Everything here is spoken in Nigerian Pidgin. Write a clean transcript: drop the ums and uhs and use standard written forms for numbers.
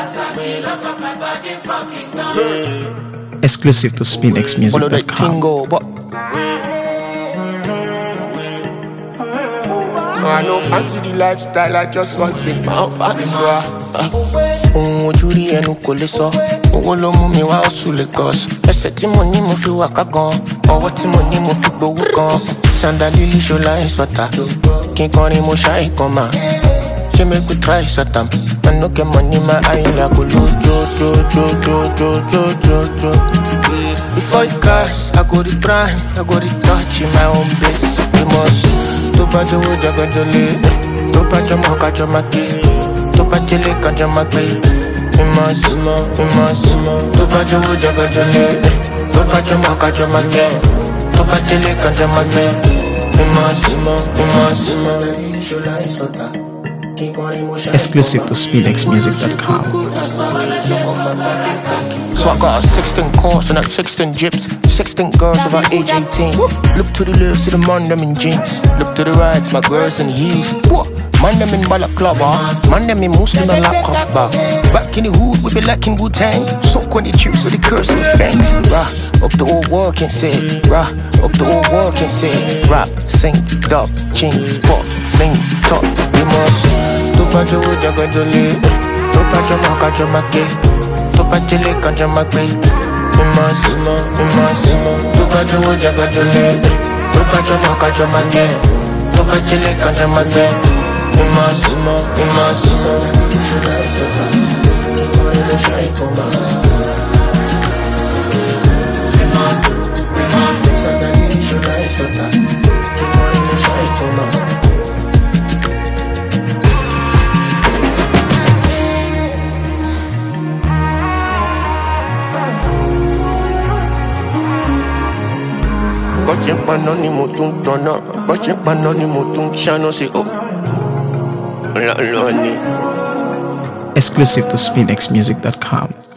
Exclusive to SpinXmusic.com. I no fancy the lifestyle, I just want to fancy. Ohun ojú rí ẹnu kò lè sọ, owó ló mú mi wá oṣù Lagos. Ẹsẹ̀ tí mo ní mo fi wà ká gan, ọwọ́ tí mo ní mo fi gbowó gan. Sandalili ṣọlá ìsọ̀tà, kí n kọrin mo ṣáì kan mà. Ṣé make we try Satam? I no get money, my eye like a jo. Before you guys, I go the grind, I go the touch in my own base. We must. Tó bá jọ̀wọ́ jagajole, tó bá jọmọ kájọ máa gbé, tó bá jẹlé kájọ máa gbé. Ìmọ̀. Tó bá jọ̀wọ́ jagajole, tó bá jọmọ kájọ máa gbé, tó bá jẹlé kájọ máa gbé. Ìmọ̀. Exclusive to SpinXmusic.com. So I got a 16 course and 16 gyps, 16 girls about age 18. Look to the left, see the man them in jeans. Look to the right, my girls in heels. Man them in balaclava, man them in Muslim and laptop bar. Back in the hood, we be lacking Wu-Tang. Soak when they choose, so they curse with fangs. Rah, up the old world can say. Rah, up the old world can say. Rap, sing, dub, ching, spot, fling, top, you must. Tó bá jọ̀wọ́ jagajole, tó bá jọmọ kájọ máa gbé, tó bá jẹlé kájọ máa gbé. Ìmọ̀. Tó bá jọ̀wọ́ jagajole, tó bá jọmọ kájọ máa gbé, tó bá jẹlé kájọ máa gbé. Ìmọ̀. Bọ́ṣẹ́ paná ni mo tún tọ̀nà, bọ́ṣẹ́ paná ni mo tún ṣáná sí o. Exclusive to SpinXmusic.com.